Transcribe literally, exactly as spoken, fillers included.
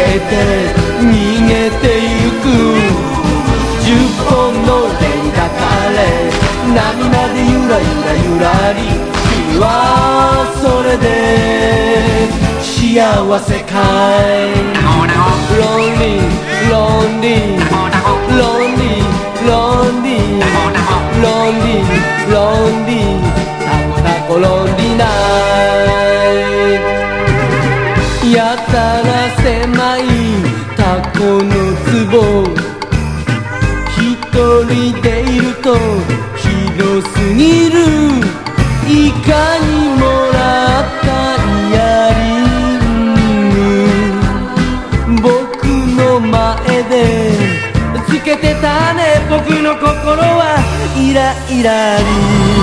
けて逃げてゆく十本のレンガカレー波までゆらゆらゆらり君はそれで幸せかい Lonely, lonely, lonely, lonely, lonely, lonely タコタコロンリナイやたら狭いタコの壺一人でいると広すぎるいかにもらったイヤリング僕の前でつけてたね僕の心はイライラリ